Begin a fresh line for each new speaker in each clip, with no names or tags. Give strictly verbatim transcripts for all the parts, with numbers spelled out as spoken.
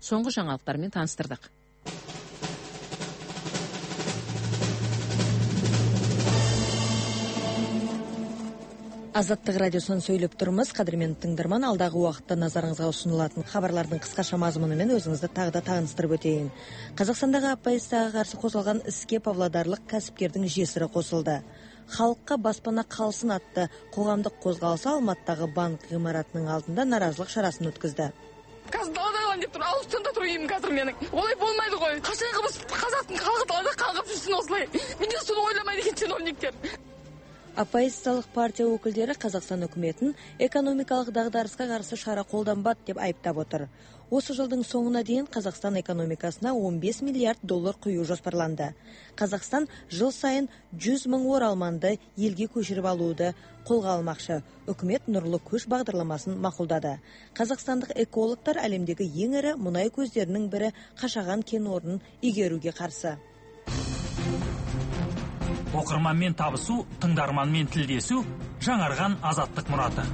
соңғы жаңалықтармен таныстырдық.
Азаттық радиосын сөйлеп тұрмыз. Қадірмен тыңдарман, алдағы уақытта назарыңызға ұсынылатын хабарлардың қысқаша мазмұнымен өзіңізді тағы да таныстырып өтейін. Қазақстандағы апатияға қарсы қозғалған іске павлодарлық кәсіпкердің жесірі қосылды. Халыққа баспана қалсын атты қоғамдық қозғалысы Алматыдағы банк ғимаратының алдында наразылық шарасын өткізді.
Қазір далада деп тұр, ауыстында тұрайым қазір менің. Олай болмайды ғой. Қашанғы біз қазақтың халқы далада қалғып жүрсін осылай. Мен соны ойламайды екен чиновниктер.
Оппозициялық партия өкілдері Қазақстан үкіметін экономикалық дағдарысқа қарсы шара қолданбады деп айыптап отыр. Осы жылдың соңына дейін Қазақстан экономикасына он бес миллиард доллар құю жоспарланды. Қазақстан жыл сайын жүз мың оралманды елге көшіріп алуды қолға алмақшы. Үкімет нұрлы көш бағдарламасын мақұлдады. Қазақстандық экологтар әлемдегі ең ірі мұнай көздерінің бірі Қашаған кен орнын игеруге қарсы.
Оқырманмен табысу, тыңдарманмен тілдесу, жаңарған азаттық мұраты.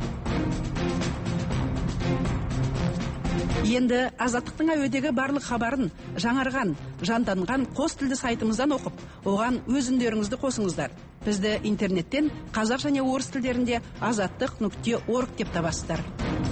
Енді азаттықтың әуедегі барлық хабарын жаңарған, жанданған қос тілді сайтымыздан оқып, оған өз үндеріңізді қосыңыздар. Бізді интернеттен қазақ және орыс тілдерінде азаттық нүкте орг деп табасыздар.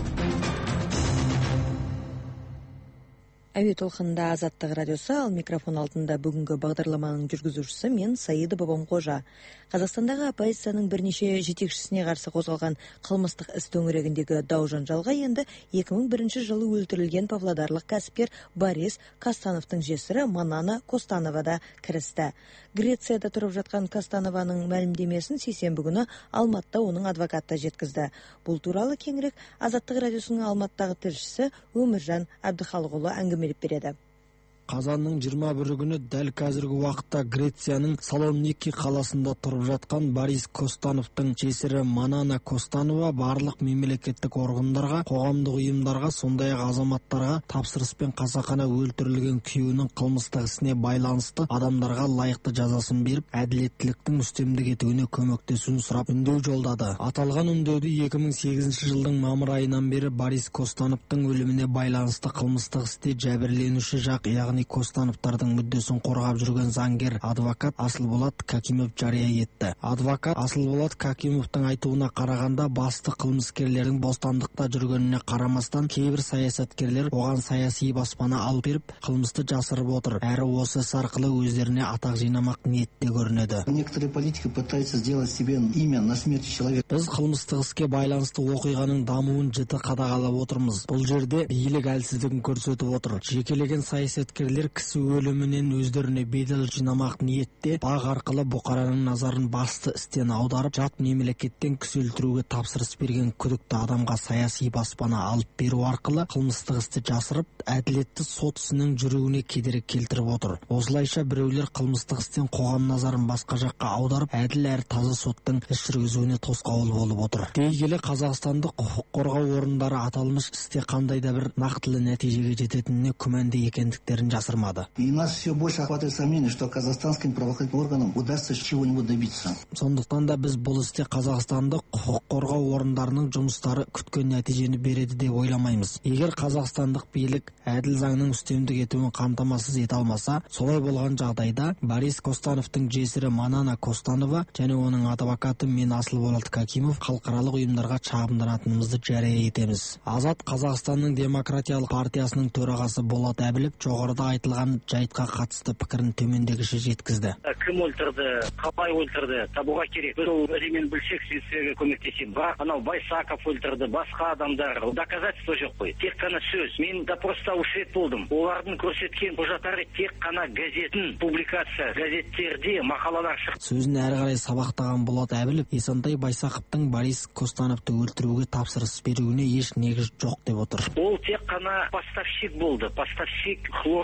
Әуе толқынында Азаттық радиосы, ал микрофон алдында бүгінгі бағдарламаның жүргізушісі мен Саида Бабамқожа. Қазақстандағы оппозицияның бірнеше жетекшісіне қарсы қозғалған қылмыстық іс төңірегіндегі дау-жанжалға енді екі мың бірінші жылы өлтірілген павлодарлық кәсіпкер Борис Костановтың жесірі Манана Костанова да кірісті. Грецияда тұрып жатқан Костанованың мәлімдемесін сейсенбі күні Алматыда оның адвокаты жеткізді. Бұл туралы кеңірек Азаттық радиосының Алматыдағы тілшісі Өміржан Әбдіхалықұлы әңгімелеп береді.
Қазанның жиырма бірі күні дәл қазіргі уақытта Грецияның Салоники қаласында тұрып жатқан Борис Костановтың жесірі Манана Костанова барлық мемлекеттік органдарға, қоғамдық ұйымдарға, сондай-ақ азаматтарға тапсырыспен қасақана өлтірілген күйеуінің қылмыстық ісіне байланысты адамдарға лайықты жазасын беріп, әділеттіліктің үстемдік етуіне көмектесуін сұрап үндеу жолдады. Аталған үндеуді екі мың сегізінші жылдың мамыр айынан бері Борис Костановтың өліміне байланысты қылмыстық істе жәбірленуші жақ, яғни Костановтардың мүддесін қорғап жүрген заңгер адвокат Асылболат Какимов жария етті. Адвокат Асылболат Какимовтың айтуына қарағанда басты қылмыскерлердің бостандықта жүргеніне қарамастан кейбір саясаткерлер оған саяси баспана алып беріп, қылмысты жасырып отыр. Әрі осы іс арқылы өздеріне атақ жинамақ ниетте көрінеді.
Некоторые политики пытаются сделать себе имя на смерти человека.
Біз қылмыстық іске байланысты оқиғаның дамуын жіті қадағалап отырмыз. Бұл жерде билік әлсіздігін көрсетіп отыр. Жекелеген саясаткерлер кісі өлімінен өздеріне бедел жинамақ ниетте бақ арқылы бұқараның назарын басты істен аударып, жат мемлекеттен кісі өлтіруге тапсырыс берген күдікті адамға саяси баспана алып беру арқылы қылмыстық істі жасырып, әділетті сот ісінің жүруіне кедергі келтіріп отыр. Осылайша біреулер қылмыстық істен қоғам назарын басқа жаққа аударып, әділ әрі таза соттың іс жүргізуіне тосқауыл болып отыр. Дей келе Қазақстандық құқық қорғау орындары аталмыш істе қандай да бір нақтылы нәтижеге жететініне күмәнді екендіктерін жасырмады.
И нас все больше охватывает сомнение, что казахстанским правоохранительным органам удастся чего-нибудь добиться.
Сондықтан да біз бұл істе Қазақстандық құқық қорғау орындарының жұмыстары күткен нәтижені береді деп ойламаймыз. Егер қазақстандық билік әділ заңның үстемдік етуін қамтамасыз ете алмаса, солай болған жағдайда Борис Костановтың жесірі Манана Костанова және оның адвокаты мен Асылболат Какимов халықаралық ұйымдарға шағымданатынымызды жария етеміз. Азат Қазақстанның демократиялық партиясының төрағасы Болат Әбілов жоғарыда айтылған жайтқа қатысты пікірін төмендегіше жеткізді.
Кім өлтірді, қалай өлтірді, табуға керек. Біз ол әдемен білсек, сіздерге көмектесеміз. Бірақ анау Байсақов өлтірді, басқа адамдар, доказательство жоқ қой. Тек қана сөз. Мен допроста үш рет болдым. Олардың көрсеткен құжаттары тек қана газеттің публикация, газеттерде мақалалар шықты.
Сөзін әрі қарай сабақтаған Болат Әбілов Есентай Байсақовтың Борис Костановты өлтіруге тапсырыс беруіне еш негіз жоқ деп отыр.
Ол тек қана поставщик болды. Поставщик хлор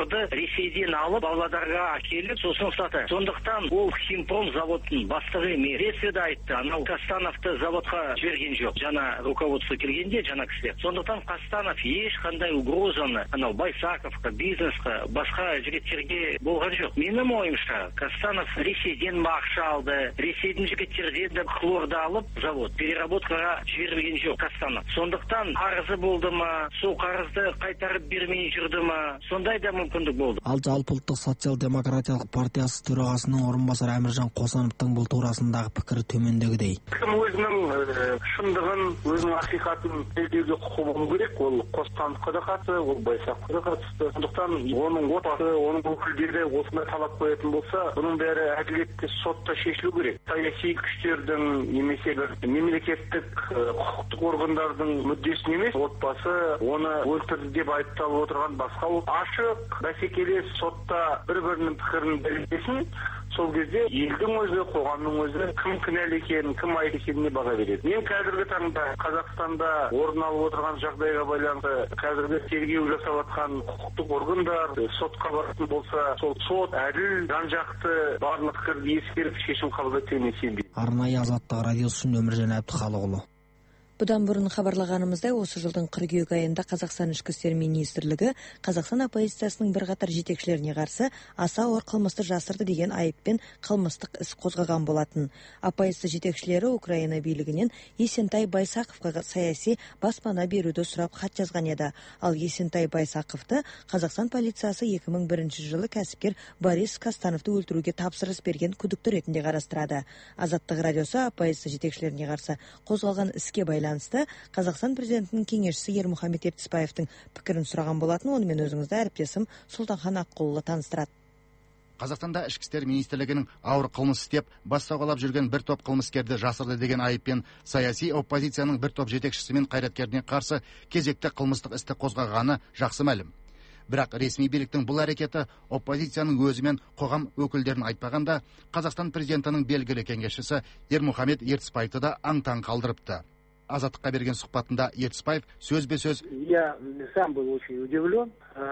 моторды Ресейден алып Павлодарға әкеліп сосын сатады. Сондықтан ол Химпром заводтың бастығы емес. Ресейде айтты, анау Костановты заводқа жіберген жоқ. Жана руководство келгенде, жана кісілер. Сондықтан Костанов ешқандай угрозаны анау Байсаковқа, бизнесқа, басқа жігіттерге болған жоқ. Менің ойымша, Костанов Ресейден ақша алды. Ресейдің жігіттерден де хлорды алып завод переработкаға жіберген жоқ Костанов. Сондықтан қарызы болды ма, сол қарызды қайтарып бермей жүрді ма, сондай да мүмкіндік болды.
Ал Жалпыұлттық социал-демократиялық партиясы төрағасының орынбасары Әміржан Қосановтың бұл турасындағы пікірі төмендегідей.
Кім өзінің шындығын, өзінің ақиқатын белгілеуге құқы болу керек. Ол Қосановқа да қатысты, ол Байсаққа да қатысты. Сондықтан оның отбасы, оның өкілдері осындай талап қоятын болса, бұның бәрі әділетті сотта шешілу керек. Саяси күштердің немесе бір мемлекеттік құқықтық органдардың мүддесін емес, отбасы оны өлтірді деп айыпталып отырған басқа ол ашық бәсекелес сотта бір-бірінің пікірін білдірсін. Сол кезде елдің өзі, қоғамның өзі кім кінәлі екенін, кім айып екеніне баға береді. Мен қазіргі таңда Қазақстанда орын алып отырған жағдайға байланысты қазіргі тергеу жасап жатқан құқықтық органдар сотқа баратын болса, сол сот әділ, жан-жақты барлық пікірді ескеріп шешім қабылдайды деп сенбеймін.
Арнайы Азаттық радиосы үшін Өміржан Әбдіхалықұлы.
Бұдан бұрын хабарлағанымыздай, осы жылдың қыркүйек айында Қазақстан ішкі істер министрлігі Қазақстан оппозициясының бірқатар жетекшілеріне қарсы аса ауыр қылмысты жасырды деген айыппен қылмыстық іс қозғаған болатын. Оппозиция жетекшілері Украина билігінен Есентай Байсақовқа саяси баспана беруді сұрап хат жазған еді. Ал Есентай Байсақовты Қазақстан полициясы екі мың бірінші жылы кәсіпкер Борис Костановты өлтіруге тапсырыс берген күдікті ретінде қарастырады. Азаттық радиосы оппозиция жетекшілеріне қарсы қозғалған іске байланысты Қазақстан президентінің кеңесшісі Ермұхамет Ертісбаевтың пікірін сұраған болатын. Онымен өзіңізді әріптесім Сұлтанхан Аққұлы таныстырады.
Қазақстанда ішкі істер министрлігінің ауыр қылмыс істеп, бас сауғалап жүрген бір топ қылмыскерді жасырды деген айыппен саяси оппозицияның бір топ жетекшісі мен қайраткеріне қарсы кезекті қылмыстық істі қозғағаны жақсы мәлім. Бірақ ресми биліктің бұл әрекеті оппозицияның өзі мен қоғам өкілдерін айтпағанда, Қазақстан президентінің белгілі кеңесшісі Ермұхамет Ертісбаевты да аң-таң қалдырыпты. Азаттыққа берген сұхбатында Ертісбаев сөзбе-сөз:
Я сам был очень удивлен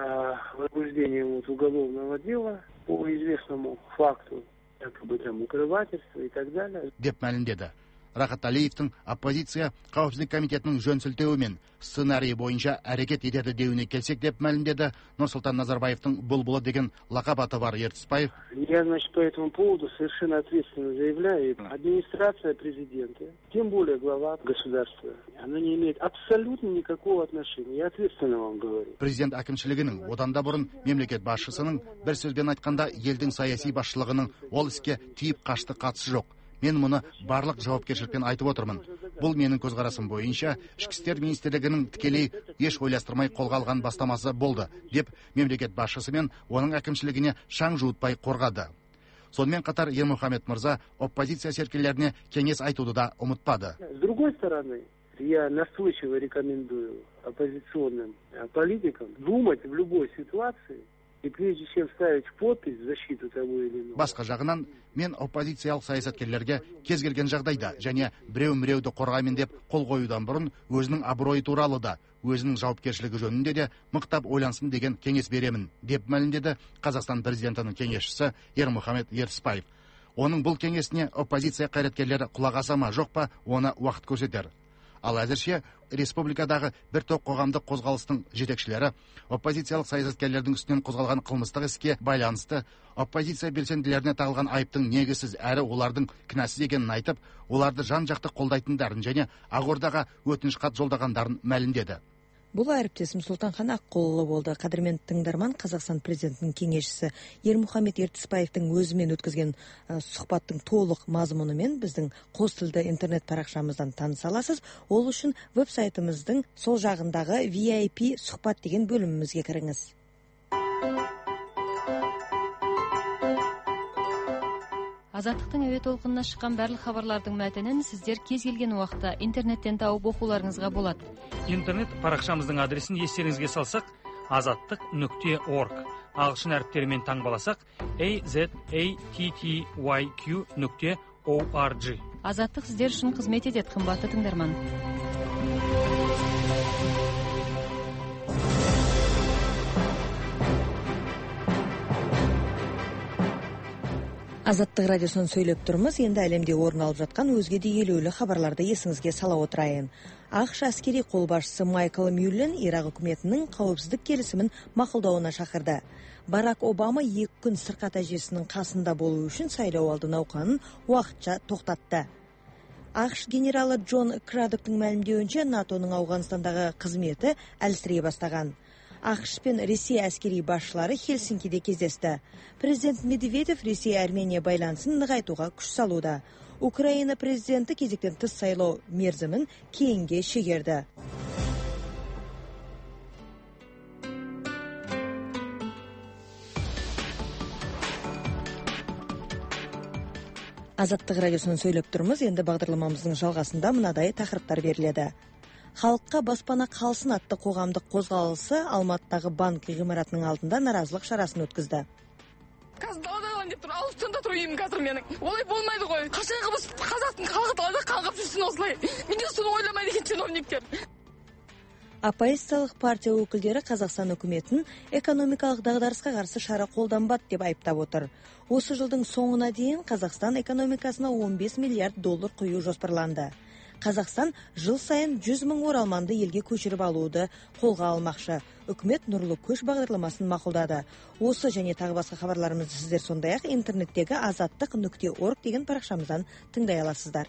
возбуждением уголовного дела по известному факту, якобы там укрывательства и так далее.
деп мәлімдеді. Рахат Алиевтің оппозиция қауіпсіздік комитетінің жөн сілтеуімен сценарий бойынша әрекет етеді деуіне келсек деп мәлімдеді Нұрсұлтан Назарбаевтың бұлбұлы деген лақап аты бар Ертісбаев.
Я, значит, по этому поводу совершенно ответственно заявляю, администрация президента, тем более глава государства, она не имеет абсолютно никакого отношения. Я ответственно вам говорю.
Президент әкімшілігінің, одан да бұрын мемлекет басшысының бір сөзбен айтқанда елдің саяси басшылығының ол іске тиіп қашты қатысы жоқ. Мен мұны барлық жауапкершілікпен айтып отырмын. Бұл менің көзқарасым бойынша ішкі істер министрлігінің тікелей еш ойластырмай қолға алған бастамасы болды, деп мемлекет басшысы мен оның әкімшілігіне шаң жуытпай қорғады. Сонымен қатар Ермұхамет мырза оппозиция серкелеріне кеңес айтуды да ұмытпады.
С другой стороны, я настойчиво рекомендую оппозиционным политикам думать в любой ситуации, и прежде чем ставить подпись в защиту того или иного.
Басқа жағынан, мен оппозициялық саясаткерлерге кез келген жағдайда және біреу-міреуді қорғаймын деп қол қоюдан бұрын өзінің абыройы туралы да, өзінің жауапкершілігі жөнінде де мықтап ойлансын деген кеңес беремін, деп мәлімдеді Қазақстан президентінің кеңесшісі Ермұхамет Ертісбаев. Оның бұл кеңесіне оппозиция қайраткерлері құлақ аса ма жоқ па, оны уақыт көрсетер. Ал әзірше республикадағы бір топ қоғамдық қозғалыстың жетекшілері оппозициялық саясаткерлердің үстінен қозғалған қылмыстық іске байланысты оппозиция белсенділеріне тағылған айыптың негізсіз әрі олардың кінәсіз екенін айтып, оларды жан-жақты қолдайтындарын және Ақордаға өтініш хат жолдағандарын мәлімдеді.
Бұл әріптесім Сұлтанхан Аққұлы болды. Қадірменді тыңдарман, Қазақстан президентінің кеңесшісі Ермұхамет Ертісбаевтың өзімен өткізген сұхбаттың толық мазмұнымен біздің қос тілді интернет парақшамыздан таныса аласыз. Ол үшін веб-сайтымыздың сол жағындағы ви ай пи сұхбат деген бөлімімізге кіріңіз.
Азаттықтың әуе толқынына шыққан барлық хабарлардың мәтінін сіздер кез келген уақытта интернеттен тауып оқуларыңызға болады.
Интернет парақшамыздың адресін естеріңізге салсақ, азаттық нүкте орг. Ағылшын әріптерімен таңбаласақ, a z a t t y q нүкте org.
Азаттық сіздер үшін қызмет етеді, қымбатты тыңдарман.
Азаттық радиосынан сөйлеп тұрмыз. Енді әлемде орын алып жатқан өзге де елеулі хабарларды есіңізге сала отырайын. ақш әскери қолбасшысы Майкл Мюллен Ирак үкіметінің қауіпсіздік келісімін мақұлдауына шақырды. Барак Обама екі күн сырқат әжесінің қасында болу үшін сайлау алды науқанын уақытша тоқтатты. ақш генералы Джон Крадоктың мәлімдеуінше НАТОның Ауғанстандағы қызметі әлсірей бастаған. ақш пен Ресей әскери басшылары Хельсинкиде кездесті. Президент Медведев Ресей-Армения байланысын нығайтуға күш салуда. Украина президенті кезектен тыс сайлау мерзімін кейінге шегерді. Азаттық радиосынан сөйлеп тұрмыз. Енді бағдарламамыздың жалғасында мынадай тақырыптар беріледі. Халыққа баспана қалсын атты қоғамдық қозғалысы Алматыдағы банк ғимаратының алдында наразылық шарасын өткізді.
Қазір далада деп тұр, ауыстында тұр үйім қазір менің. Олай болмайды ғой. Қашанғы біз қазақтың халқы далада қаңғып жүрсін осылай. Неге соны ойламайды екен чиновниктер?
Оппозициялық партия өкілдері Қазақстан үкіметін экономикалық дағдарысқа қарсы шара қолданбады деп айыптап отыр. Осы жылдың соңына дейін Қазақстан экономикасына он бес миллиард доллар құю жоспарланды. Қазақстан жыл сайын жүз мың оралманды елге көшіріп алуды қолға алмақшы. Үкімет нұрлы көш бағдарламасын мақұлдады. Осы және тағы басқа хабарларымызды сіздер сондай-ақ интернеттегі азаттық нүкте орг деген парақшамыздан тыңдай аласыздар.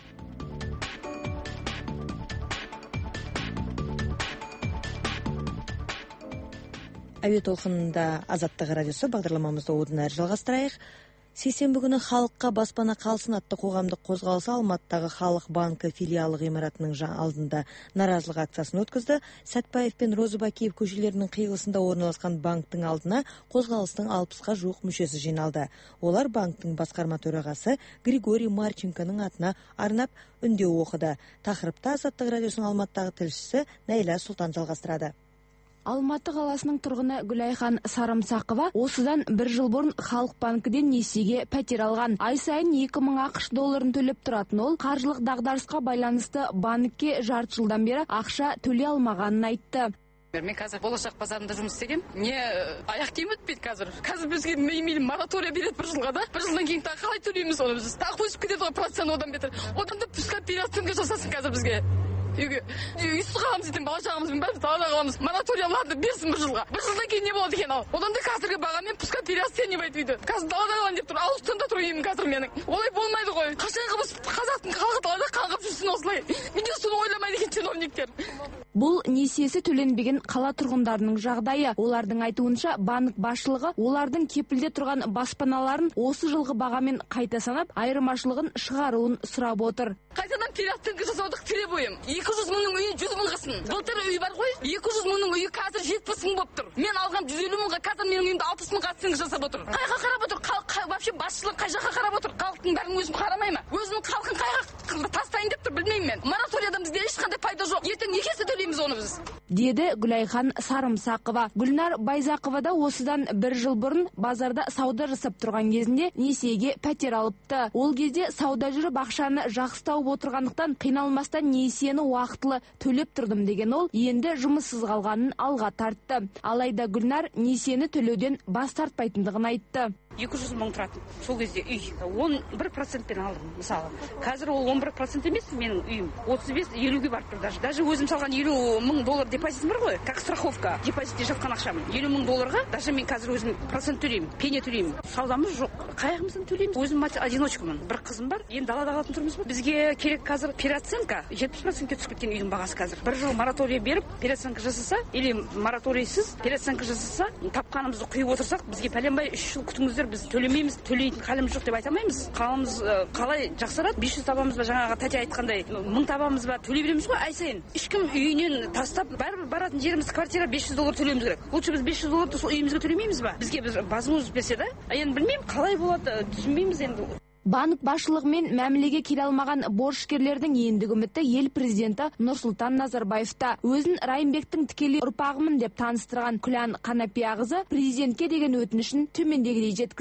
Әуе толқынында Азаттық радиосы бағдарламамызды одан әрі жалғастырайық. Сейсенбі күні халыққа баспана қалсын атты қоғамдық қозғалысы Алматыдағы Халық банкі филиалы ғимаратының алдында наразылық акциясын өткізді. Сәтпаев пен Розыбакиев көшелерінің қиылысында орналасқан банктың алдына қозғалыстың алпысқа жуық мүшесі жиналды. Олар банктың басқарма төрағасы Григорий Марченконың атына арнап үндеу оқыды. Тақырыпта Азаттық радиосының Алматыдағы тілшісі Нәйлә Сұлтан жалғастырады.
Алматы қаласының тұрғыны Гүлайхан Сарымсақова осыдан бір жыл бұрын Халық банкіден несиеге пәтер алған. Ай сайын екі мың ақш долларын төлеп тұратын ол қаржылық дағдарысқа байланысты банкке жарты жылдан бері ақша төлей алмағанын айтты.
Мен қазір болашақ базарында жұмыс істеген. Не аяқ киім өтпейді қазір. Қазір бізге мейлі моратория береді бір жылға да. Бір жылдан кейін тағы қалай төлейміз оны біз? Тағы өсіп кетеді ғой процент одан бетер. Одан да пускай переоценка жасасын қазір бізге. Үйге үйсіз қаламыз ертең бала шағамызбен бәріміз далада қаламыз. Мораторияларды берсін бір жылға. Бір жылдан кейін не болады екен ал? Одан да қазіргі бағамен пускай переоценивает үйді. Қазір далада қалам деп тұр. Ауыстында тұр үйім қазір менің. Олай болмайды ғой. Қашанғы біз қазақтың халқы далада қаңғып жүрсін осылай. Неге соны ойламайды екен чиновниктер?
Бұл несиесі төленбеген қала тұрғындарының жағдайы. Олардың айтуынша банк басшылығы олардың кепілде тұрған баспаналарын осы жылғы бағамен қайта санап, айырмашылығын шығаруын сұрап отыр.
Қайтадан переоценка жасаудық требуем. екі жүз мыңның үйі жүз мың қылсын. Былтыр үй бар ғой, екі жүз мыңның үйі қазір жетпіс мың болып тұр. Мен алған жүз елу мыңға қазір менің үйімді алпыс мыңға оценка жасап отыр. Қайға қарап отыр? Вообще басшылық қай жаққа қарап отыр? Халықтың бәрін өзім қарамай ма? Өзінің халқын қайға тастайын деп тұр, білмеймін мен. Мораториядан бізде ешқандай пайда жоқ. Ертең некесі төлейміз оны біз.
Деді Гүлайхан Сарымсақова. Гүлнар Байзақова да осыдан бір жыл бұрын базарда сауда жасап тұрған кезінде несиеге пәтер алыпты. Ол кезде сауда жүріп ақшаны жақсы тауып отырғандықтан қиналмастан несиені уақытылы төлеп тұрдым деген ол енді жұмыссыз қалғанын алға тартты. Алайда Гүлнар несиені төлеуден бас тартпайтындығын айтты.
екі жүз мың тұратын сол кезде үй он бір процентпен алдым мысалы. Қазір ол он бір процент емес, менің үйім отыз бес елуге барып тұр. Даже даже өзім салған елу мың доллар депозитім бар ғой, как страховка, депозитте жатқан ақшам елу мың долларға даже мен қазір өзім процент төлеймін, пене төлеймін. Саудамыз жоқ, қай жағымыздан төлейміз? Өзім мать одиночкамын, бір қызым бар, енді далада қалатын тұрмыз ба? Бізге керек қазір переоценка, жетпіс процентке түсіп кеткен үйдің бағасы қазір. Бір жыл мораторий беріп переоценка жасаса или мораторийсіз переоценка жасаса, тапқанымызды құйып отырсақ, бізге пәленбай үш жыл күтіңіздер, біз төлемейміз, төлейтін халіміз жоқ деп айта алмаймыз. Қаламыз қалай жақсарады? бес жүз табамыз ба, жаңағы тәте айтқандай, мың табамыз ба, төлей береміз ғой ай сайын. Ешкім үйінен тастап, бәрібір баратын жеріміз квартира бес жүз доллар төлеуіміз керек. Лучше біз бес жүз долларды сол үйімізге төлемейміз ба? Бізге біз базымыз берсе да, енді білмеймін, қалай болады, түсінбейміз енді.
Банк басшылығымен мәмілеге келе алмаған борышкерлердің ендігі үміті ел президенті Нұрсұлтан Назарбаевта. Өзін Райымбектің тікелей ұрпағымын деп таныстырған Күлән Қанапия қызы президентке деген өтінішін төмендегідей жеткізді.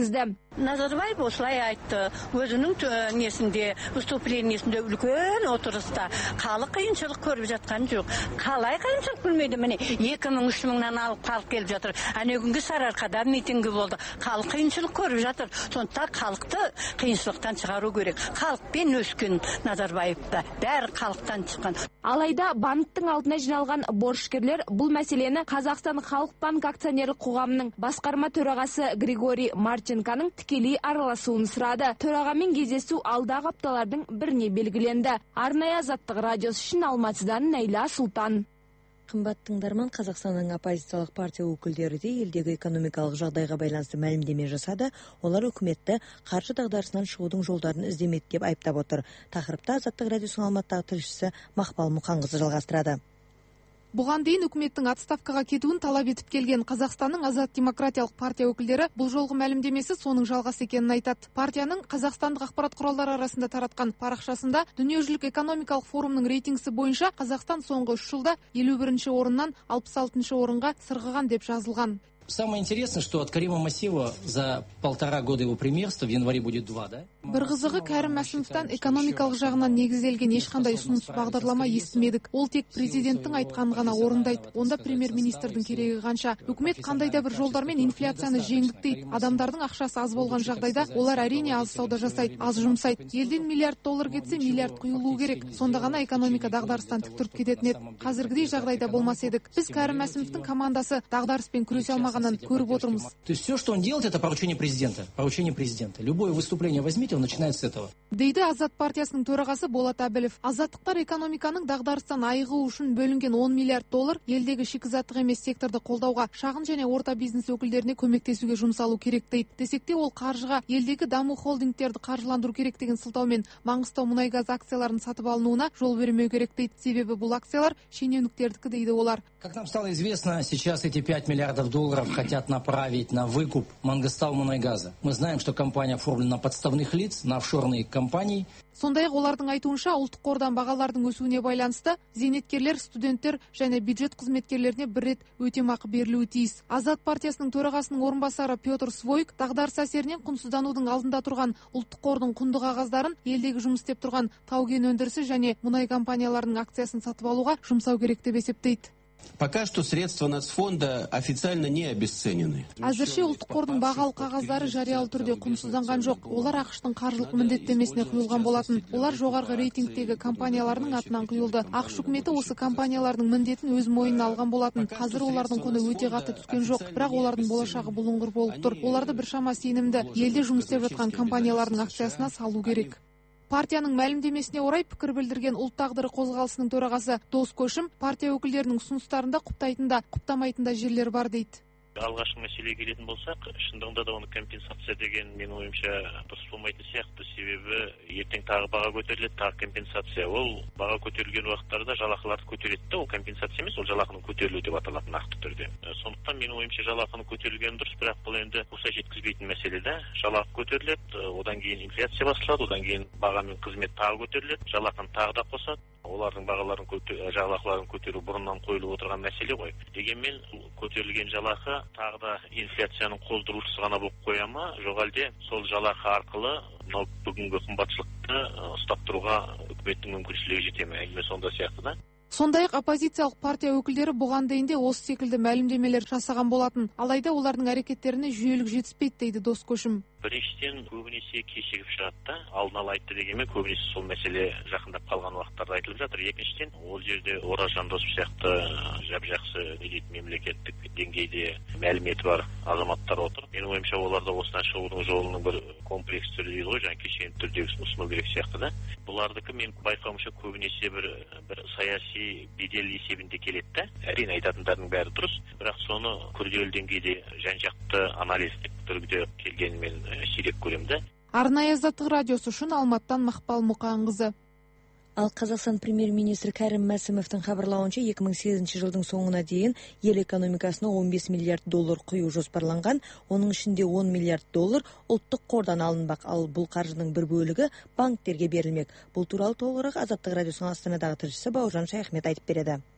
Назарбаев осылай айтты. Өзінің несінде, выступлениесінде үлкен отырыста халық қиыншылық көріп жатқан жоқ. Қалай қиыншылық білмейді, міне екі мың үш мыңнан алып халық келіп жатыр. Әне күнгі Сарыарқада митингі болды. Халық қиыншылық көріп жатыр. Сондықтан халықты қиыншылықтан шығару керек. Халықпен өскен Назарбаевта бәрі халықтан шыққан.
Алайда банктың алдына жиналған борышкерлер бұл мәселені Қазақстан Халық банк акционерлік қоғамының басқарма төрағасы Григорий Марченконың тікелей араласуын сұрады. Төрағамен кездесу алдағы апталардың біріне белгіленді. Арнайы Азаттық радиосы үшін Алматыдан Найла Сұлтан.
Қымбат тыңдарман, Қазақстанның оппозициялық партия өкілдері де елдегі экономикалық жағдайға байланысты мәлімдеме жасады. Олар үкіметті қаржы дағдарысынан шығудың жолдарын іздемек деп айыптап отыр. Тақырыпта Азаттық радиосының Алматыдағы тілшісі Мақпал Мұқанқызы жалғастырады.
Бұған дейін үкіметтің отставкаға кетуін талап етіп келген Қазақстанның Азат демократиялық партия өкілдері бұл жолғы мәлімдемесі соның жалғасы екенін айтады. Партияның Қазақстандық ақпарат құралдары арасында таратқан парақшасында дүниежүзілік экономикалық форумның рейтингісі бойынша Қазақстан соңғы үш жылда елу бірінші орыннан алпыс алтыншы орынға сырғыған деп жазылған.
Самое интересное, что от Карима Масиева за полтора года его премьерства в январе будет два, да?
Бір қызығы Кәрім Мәсімовтан экономикалық жағынан негізделген ешқандай ұсыныс бағдарлама естімедік. Ол тек президенттің айтқанын ғана орындайды. Онда премьер-министрдің керегі қанша? Үкімет қандай да бір жолдармен инфляцияны жеңдік дейді. Адамдардың ақшасы аз болған жағдайда олар әрине аз сауда жасайды, аз жұмсайды. Елден миллиард доллар кетсе, миллиард құйылуы керек. Сонда ғана экономика дағдарыстан тік тұрып кететін еді. Қазіргідей жағдайда болмас едік. Біз Кәрім Мәсімовтің командасы дағдарыспен күресе алмаған көріп отырмыз.
То есть все, что он делает, это поручение президента. Поручение президента. Любое выступление возьмите, он начинает с этого.
Дейді Азат партиясының төрағасы Болат Әбілов. Азаттықтар экономиканың дағдарыстан айығу үшін бөлінген он миллиард доллар елдегі шикізаттық емес секторды қолдауға, шағын және орта бизнес өкілдеріне көмектесуге жұмсалу керек дейді. Десек те ол қаржыға елдегі даму холдингтерді қаржыландыру керек деген сылтаумен Маңғыстау мұнай-газ акцияларын сатып алынуына жол бермеу керек дейді. Себебі бұл акциялар шенеуніктердікі дейді олар.
Как нам стало известно, сейчас эти пять миллиардов долларов хотят направить на выкуп Мангостау мұнай-газа. Мы знаем, что компания оформлена на подставных лиц, на офшорные компании.
Сондай-ақ олардың айтуынша ұлттық қордан бағалардың өсуіне байланысты зейнеткерлер, студенттер және бюджет қызметкерлеріне бір рет өтемақы берілуі тиіс. Азат партиясының төрағасының орынбасары Петр Свойк дағдарыс әсерінен құнсызданудың алдында тұрған ұлттық қордың құнды қағаздарын елдегі жұмыс істеп тұрған тау-кен өндірісі және мұнай компанияларының акциясын сатып алуға жұмсау керек деп есептейді.
Пока что средства нацфонда официально не обесценены.
Әзірше ұлттық қордың бағалы қағаздары жариялы түрде құнсызданған жоқ. Олар ақш-тың қаржылық міндеттемесіне құйылған болатын. Олар жоғарғы рейтингтегі компанияларының атынан құйылды. ақш үкіметі осы компаниялардың міндетін өз мойнына алған болатын. Қазір олардың құны өте қатты түскен жоқ, бірақ олардың болашағы бұлыңғыр болып тұр. Оларды біршама сенімді елде жұмыс істеп жатқан компаниялардың акциясына салу керек. Партияның мәлімдемесіне орай пікір білдірген ұлт тағдыры қозғалысының төрағасы Дос Көшім партия өкілдерінің ұсыныстарында құптайтында, құптамайтында жерлер бар дейді.
Алғашқы мәселеге келетін болсақ, шындығында да оны компенсация деген менің ойымша дұрыс болмайтын сияқты. Себебі ертең тағы баға көтеріледі, тағы компенсация. Ол баға көтерілген уақыттарда жалақыларды көтереді, ол компенсация емес, ол жалақының көтерілуі деп аталатын нақты түрде. Сондықтан менің ойымша жалақының көтерілгені дұрыс, бірақ бұл енді қоса жеткізбейтін мәселе да. Жалақы көтеріледі, одан кейін инфляция басталады, одан кейін баға мен қызмет тағы көтеріледі, жалақыны тағы да қосады. Олардың бағаларын көтеру, жалақыларын көтеру бұрыннан қойылып отырған мәселе ғой. Дегенмен көтерілген жалақы тағы да инфляцияның қоздырушысы ғана болып қоя ма, жоқ әлде сол жалақы арқылы мынау бүгінгі қымбатшылықты ұстап тұруға үкіметтің мүмкіншілігі жете ме? Әңгіме сонда сияқты да.
Сондай-ақ оппозициялық партия өкілдері бұған дейін де осы секілді мәлімдемелер жасаған болатын. Алайда олардың әрекеттеріне жүйелік жетіспейді дейді Дос Көшім.
Біріншіден көбінесе кешігіп шығады, алдын ала айтты дегенмен көбінесе сол мәселе жақындап қалған уақыттарда айтылып жатыр. Екіншіден ол жерде Ораз Жандосов сияқты жап-жақсы мемлекеттік деңгейде мәліметі бар азаматтар отыр. Менің ойымша оларда осыдан шығудың жолының бір комплекс түрде дейді ғой, жаңа кешенді түрде ұсыну керек сияқты да. Бұлардікі мен байқауымша көбінесе бір бір саяси бедел есебінде келеді да. Әрине айтатындардың бәрі дұрыс, бірақ соны күрделі деңгейде жан-жақты анализдік түрде келгенмен сирек көремді.
Арнайы Азаттық радиосы үшін Алматыдан Мақпал Мұқанқызы.
Ал Қазақстан премьер-министрі Кәрім Мәсімовтың хабарлауынша екі мың сегізінші жылдың соңына дейін ел экономикасына он бес миллиард доллар құю жоспарланған, оның ішінде он миллиард доллар ұлттық қордан алынбақ, ал бұл қаржының бір бөлігі банктерге берілмек. Бұл туралы толығырақ Азаттық радиосының Астанадағы тілшісі Бауыржан Шайхмет айтып береді.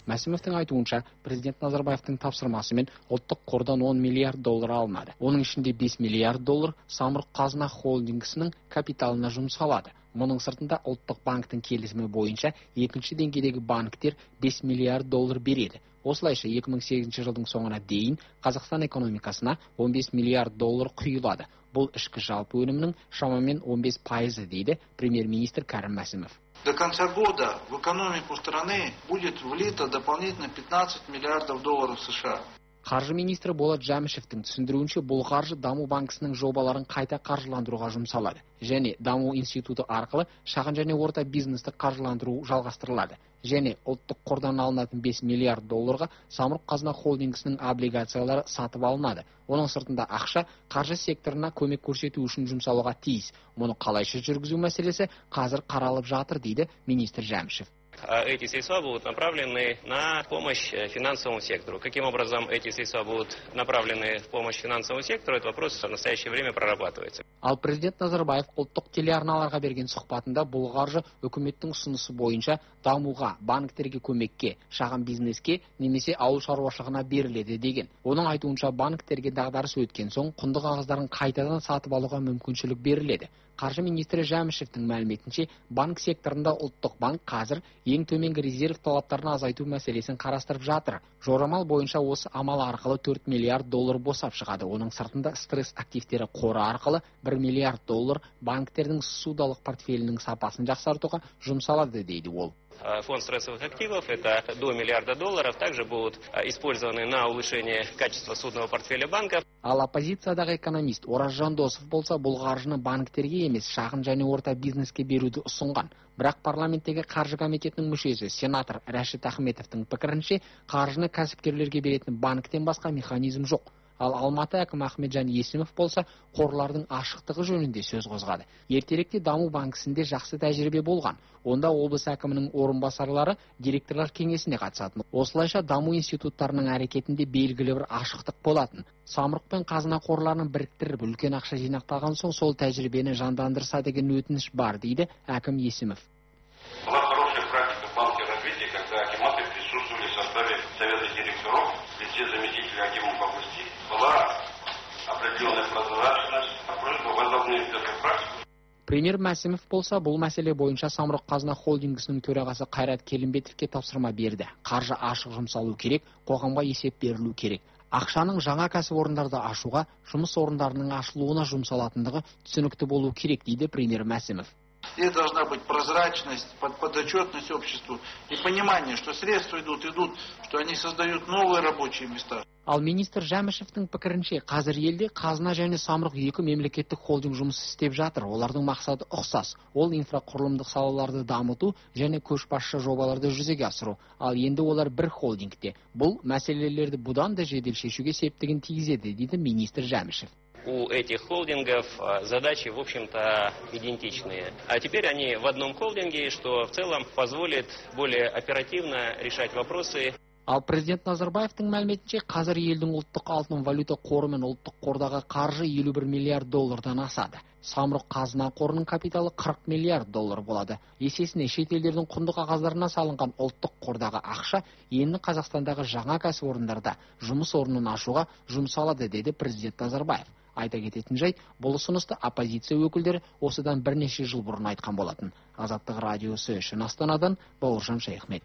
Мәсімовтің айтуынша, президент Назарбаевтың тапсырмасымен ұлттық қордан он миллиард доллар алынады. Оның ішінде бес миллиард доллар Самұрық Қазына холдингісінің капиталына жұмсалады. Мұның сыртында ұлттық банктың келісімі бойынша екінші деңгейдегі банктер бес миллиард доллар береді. Осылайша екі мың сегізінші жылдың соңына дейін Қазақстан экономикасына он бес миллиард доллар құйылады. Бұл ішкі жалпы өнімнің шамамен он бес пайызы, дейді премьер-министр Кәрім Мәсімов.
До конца года в экономику страны будет влито дополнительно пятнадцать миллиардов долларов США.
Қаржы министрі Болат Жәмішевтің түсіндіруінше, бұл қаржы Даму банкісінің жобаларын қайта қаржыландыруға жұмсалады. Және Даму институты арқылы шағын және орта бизнесті қаржыландыру жалғастырылады. Және ұлттық қордан алынатын бес миллиард долларға Самұрық Қазына холдингісінің облигациялары сатып алынады. Оның сыртында ақша қаржы секторына көмек көрсету үшін жұмсалуға тиіс. Мұны қалайша жүргізу мәселесі қазір қаралып жатыр, дейді министр Жәмішев.
Эти средства будут направлены на помощь финансовому сектору. Каким образом эти средства будут направлены в помощь финансовому сектору, этот вопрос в настоящее время прорабатывается.
Ал президент Назарбаев ұлттық телеарналарға берген сұхбатында бұл қаржы үкіметтің ұсынысы бойынша дамуға, банктерге көмекке, шағын бизнеске немесе ауыл шаруашылығына беріледі деген. Оның айтуынша, банктерге дағдарыс өткен соң құнды қағаздарын қайтадан сатып алуға мүмкіншілік беріледі. Қаржы министрі Жәмішевтің мәліметінше, банк секторында ұлттық банк қазір ең төменгі резерв талаптарын азайту мәселесін қарастырып жатыр. Жорамал бойынша осы амал арқылы төрт миллиард доллар босап шығады. Оның сыртында стресс активтері қоры арқылы бір миллиард доллар банктердің ссудалық портфелінің сапасын жақсартуға жұмсалады, дейді ол.
Фонд стрессовых активов, это до миллиарда долларов, также будут использованы на улучшение качества судного портфеля банков.
Ал оппозициядағы экономист Ораз Жандосов болса, бұл қаржыны банктерге емес, шағын және орта бизнеске беруді ұсынған. Бірақ парламенттегі қаржы комитетінің мүшесі сенатор Рәшит Ахметовтың пікірінше, қаржыны кәсіпкерлерге беретін банктен басқа механизм жоқ. Ал Алматы әкімі Ахметжан Есімов болса, қорлардың ашықтығы жөнінде сөз қозғады. Ертеректе Даму банкісінде жақсы тәжірибе болған. Онда облыс әкімінің орынбасарлары директорлар кеңесіне қатысатын. Осылайша Даму институттарының әрекетінде белгілі бір ашықтық болатын. Самұрық пен қазына қорларын біріктіріп үлкен ақша жинақталған соң сол тәжірибені жандандырса деген өтініш бар, дейді әкім Есімов.
Была хорошая практика в банке развития, когда акиматы присутствовали в составе совета директоров, в лице заместителя акимов области. Была определенная прозрачность, а просьба возобновить эту практику.
Премьер Мәсімов болса, бұл мәселе бойынша Самұрық Қазына холдингісінің төрағасы Қайрат Келімбетовке тапсырма берді. Қаржы ашық жұмсалу керек, қоғамға есеп берілу керек. Ақшаның жаңа кәсіпорындарды ашуға, жұмыс орындарының ашылуына жұмсалатындығы түсінікті болу керек, дейді премьер Мәсімов.
Здесь должна быть прозрачность, подотчетность обществу и понимание, что средства идут, идут, что они создают новые рабочие места.
Ал министр Жәмішевтің пікірінше, қазір елде қазына және самұрық екі мемлекеттік холдинг жұмыс істеп жатыр. Олардың мақсаты ұқсас. Ол инфрақұрылымдық салаларды дамыту және көшбасшы жобаларды жүзеге асыру. Ал енді олар бір холдингте. Бұл мәселелерді бұдан да жедел шешуге септігін тигізеді, дейді министр Жәмішев.
У этих холдингов задачи, в общем-то, идентичные. А теперь они в одном холдинге, что в целом позволит более оперативно решать вопросы.
Ал президент Назарбаевтың мәліметінше, қазір елдің ұлттық алтын валюта қоры мен ұлттық қордағы қаржы елу бір миллиард доллардан асады. Самұрық қазына қорының капиталы қырық миллиард доллар болады. Есесіне шет елдердің құнды қағаздарына салынған ұлттық қордағы ақша енді Қазақстандағы жаңа кәсіпорындарда жұмыс орнын ашуға жұмсалады, деді президент Назарбаев. Айта кететін жайт, бұл ұсынысты оппозиция өкілдері осыдан бірнеше жыл бұрын айтқан болатын. Азаттық радиосы үшін Астанадан Бауыржан Шайхмет.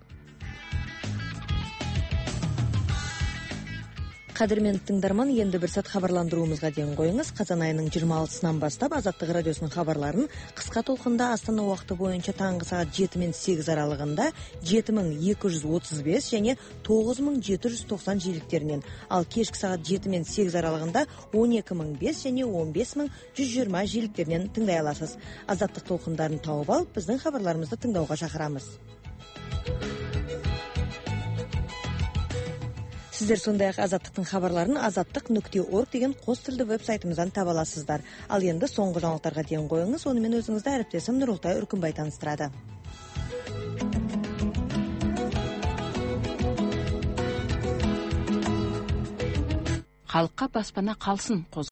Қадірмен тыңдарман, енді бір сәт хабарландыруымызға ден қойыңыз. Қазан айының жиырма алтысынан бастап Азаттық радиосының хабарларын қысқа толқында Астана уақыты бойынша таңғы сағат жеті мен сегіз аралығында жеті мың екі жүз отыз бес және тоғыз мың жеті жүз тоқсан жиіліктерінен, ал кешкі сағат жеті мен сегіз аралығында он екі мың бес және он бес мың жүз жиырма жиіліктерінен тыңдай аласыз. Азаттық толқындарын тауып алып, біздің хабарларымызды тыңдауға шақырамыз. Сіздер сондай-ақ Азаттықтың хабарларын азаттық нүкте орг деген қос тілді веб-сайтымыздан таба аласыздар. Ал енді соңғы жаңалықтарға ден қойыңыз, онымен өзіңізді әріптесім Нұролтай Үркімбай таныстырады.
Халыққа баспана қалсын